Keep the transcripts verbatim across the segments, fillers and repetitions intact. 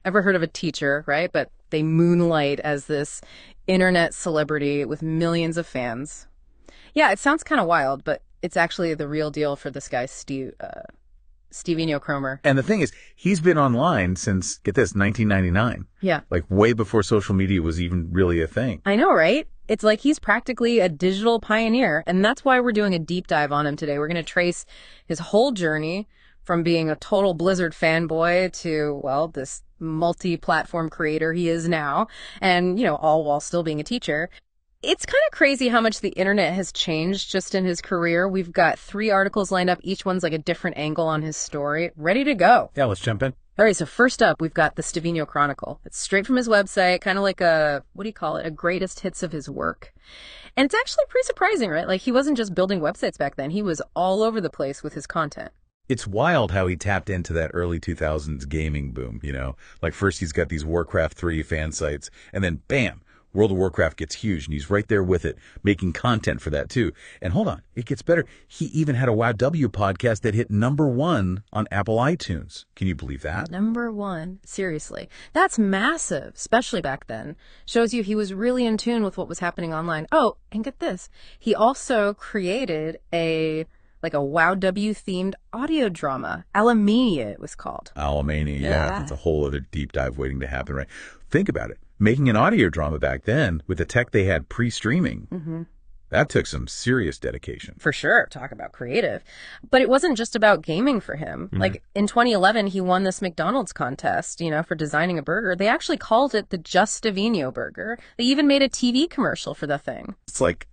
Ever heard of a teacher, right? But they moonlight as this internet celebrity with millions of fans. Yeah, it sounds kind of wild, but it's actually the real deal for this guy, Steve, uh, Stevino Cromer. And the thing is, he's been online since, get this, nineteen ninety-nine. Yeah. Like way before social media was even really a thing. I know, right? It's like he's practically a digital pioneer, and that's why we're doing a deep dive on him today. We're going to trace his whole journey from being a total Blizzard fanboy to, well, this multi-platform creator he is now, and, you know, all while still being a teacher. It's kind of crazy how much the internet has changed just in his career. We've got three articles lined up. Each one's like a different angle on his story. Ready to go. Yeah, let's jump in. All right, so first up, we've got the Stevino Chronicle. It's straight from his website, kind of like a, what do you call it, a greatest hits of his work. And it's actually pretty surprising, right? Like, he wasn't just building websites back then. He was all over the place with his content. It's wild how he tapped into that early two thousands gaming boom, you know? Like, first he's got these Warcraft three fan sites, and then bam! World of Warcraft gets huge, and he's right there with it, making content for that, too. And hold on, it gets better. He even had a W O W podcast that hit number one on Apple iTunes. Can you believe that? Number one. Seriously. That's massive, especially back then. Shows you he was really in tune with what was happening online. Oh, and get this. He also created a, like a W O W-themed audio drama. Alamania, it was called. Alamania, yeah. Yeah. That's a whole other deep dive waiting to happen, right? Think about it. Making an audio drama back then with the tech they had pre-streaming, mm-hmm. that took some serious dedication. For sure. Talk about creative. But it wasn't just about gaming for him. Mm-hmm. Like in twenty eleven, he won this McDonald's contest, you know, for designing a burger. They actually called it the Just Stevino burger. They even made a T V commercial for the thing. It's like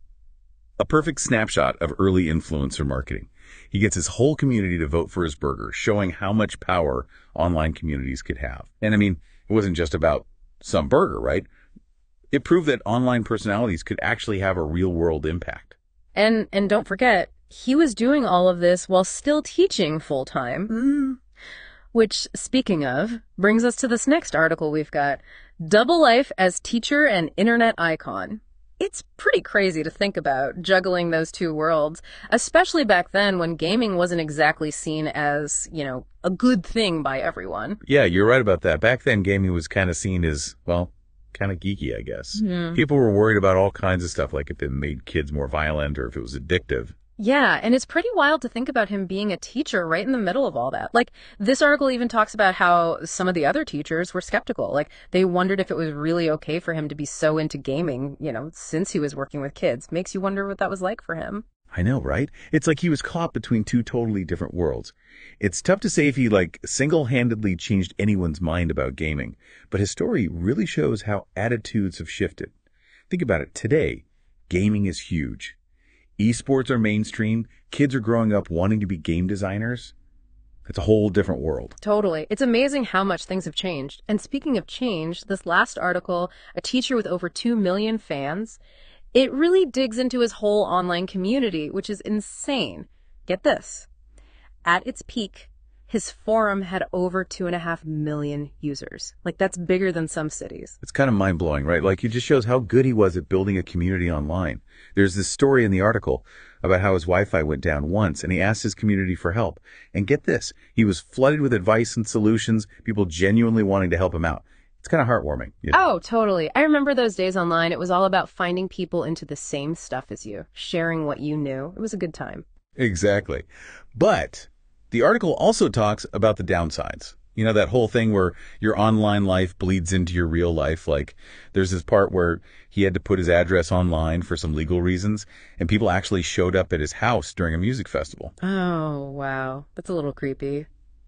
a perfect snapshot of early influencer marketing. He gets his whole community to vote for his burger, showing how much power online communities could have. And I mean, it wasn't just about some burger, right? It proved that online personalities could actually have a real-world impact. And and don't forget, he was doing all of this while still teaching full-time. Mm. Which, speaking of, brings us to this next article we've got. Double life as teacher and internet icon. It's pretty crazy to think about, juggling those two worlds, especially back then when gaming wasn't exactly seen as, you know, a good thing by everyone. Yeah, you're right about that. Back then, gaming was kind of seen as, well, kind of geeky, I guess. Mm. People were worried about all kinds of stuff, like if it made kids more violent or if it was addictive. Yeah, and it's pretty wild to think about him being a teacher right in the middle of all that. Like, this article even talks about how some of the other teachers were skeptical. Like, they wondered if it was really okay for him to be so into gaming, you know, since he was working with kids. Makes you wonder what that was like for him. I know, right? It's like he was caught between two totally different worlds. It's tough to say if he, like, single-handedly changed anyone's mind about gaming, but his story really shows how attitudes have shifted. Think about it. Today, gaming is huge. Esports are mainstream. Kids are growing up wanting to be game designers. It's a whole different world. Totally. It's amazing how much things have changed. And speaking of change, this last article, a teacher with over two million fans, it really digs into his whole online community, which is insane. Get this. At its peak, his forum had over two and a half million users. Like, that's bigger than some cities. It's kind of mind-blowing, right? Like, it just shows how good he was at building a community online. There's this story in the article about how his Wi-Fi went down once, and he asked his community for help. And get this, he was flooded with advice and solutions, people genuinely wanting to help him out. It's kind of heartwarming. You know? Oh, totally. I remember those days online. It was all about finding people into the same stuff as you, sharing what you knew. It was a good time. Exactly. But the article also talks about the downsides. You know, that whole thing where your online life bleeds into your real life. Like, there's this part where he had to put his address online for some legal reasons, and people actually showed up at his house during a music festival. Oh, wow. That's a little creepy.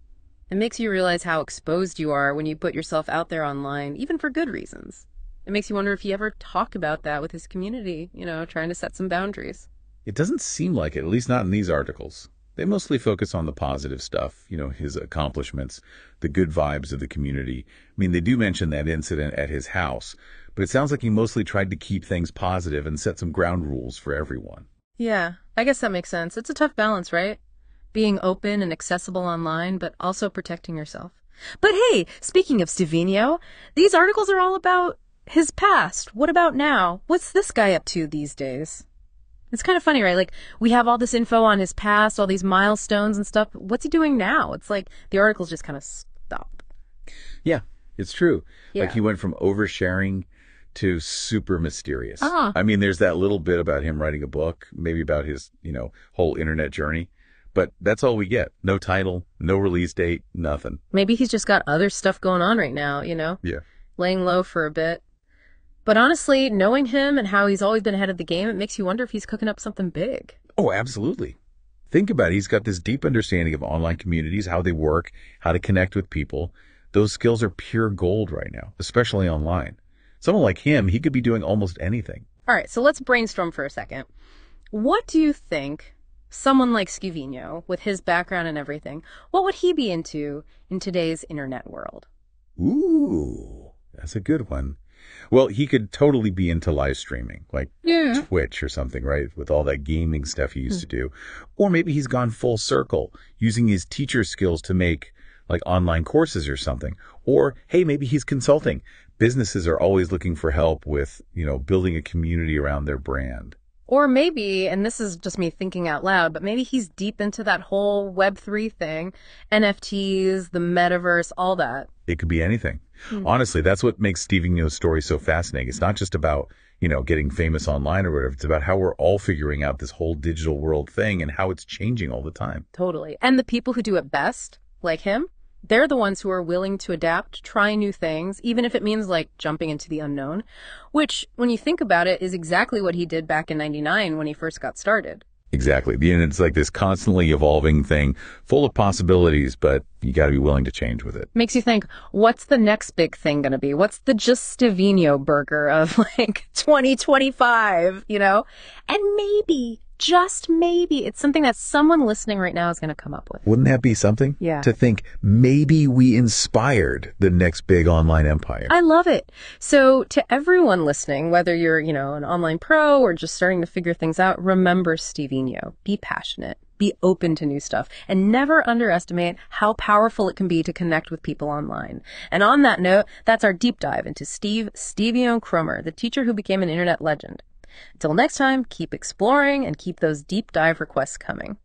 It makes you realize how exposed you are when you put yourself out there online, even for good reasons. It makes you wonder if he ever talked about that with his community, you know, trying to set some boundaries. It doesn't seem like it, at least not in these articles. They mostly focus on the positive stuff, you know, his accomplishments, the good vibes of the community. I mean, they do mention that incident at his house, but it sounds like he mostly tried to keep things positive and set some ground rules for everyone. Yeah, I guess that makes sense. It's a tough balance, right? Being open and accessible online, but also protecting yourself. But hey, speaking of Stevino, these articles are all about his past. What about now? What's this guy up to these days? It's kind of funny, right? Like, we have all this info on his past, all these milestones and stuff. What's he doing now? It's like the articles just kind of stop. Yeah, It's true. Yeah. Like he went from oversharing to super mysterious. Ah. I mean, there's that little bit about him writing a book, maybe about his, you know, whole internet journey. But that's all we get. No title, no release date, nothing. Maybe he's just got other stuff going on right now, you know? Yeah. Laying low for a bit. But honestly, knowing him and how he's always been ahead of the game, it makes you wonder if he's cooking up something big. Oh, absolutely. Think about it. He's got this deep understanding of online communities, how they work, how to connect with people. Those skills are pure gold right now, especially online. Someone like him, he could be doing almost anything. All right, so let's brainstorm for a second. What do you think someone like Scuvino, with his background and everything, what would he be into in today's internet world? Ooh, that's a good one. Well, he could totally be into live streaming, like Yeah. Twitch or something, right? With all that gaming stuff he used to do. Or maybe he's gone full circle, using his teacher skills to make like online courses or something. Or, hey, maybe he's consulting. Businesses are always looking for help with, you know, building a community around their brand. Or maybe, and this is just me thinking out loud, but maybe he's deep into that whole Web three thing, N F Ts, the metaverse, all that. It could be anything. Honestly, that's what makes Stevino's story so fascinating. It's not just about, you know, getting famous online or whatever. It's about how we're all figuring out this whole digital world thing and how it's changing all the time. Totally. And the people who do it best, like him, they're the ones who are willing to adapt, try new things, even if it means like jumping into the unknown, which, when you think about it, is exactly what he did back in ninety-nine when he first got started. Exactly. The internet's like this constantly evolving thing, full of possibilities, but you got to be willing to change with it. Makes you think, what's the next big thing going to be? What's the just Stevino burger of like twenty twenty-five, you know? And maybe, just maybe, it's something that someone listening right now is going to come up with. Wouldn't that be something? Yeah. To think maybe we inspired the next big online empire. I love it. So to everyone listening, whether you're, you know, an online pro or just starting to figure things out, remember Stevino. Be passionate. Be open to new stuff. And never underestimate how powerful it can be to connect with people online. And on that note, that's our deep dive into Steve Stevino Kromer, the teacher who became an internet legend. Until next time, keep exploring and keep those deep dive requests coming.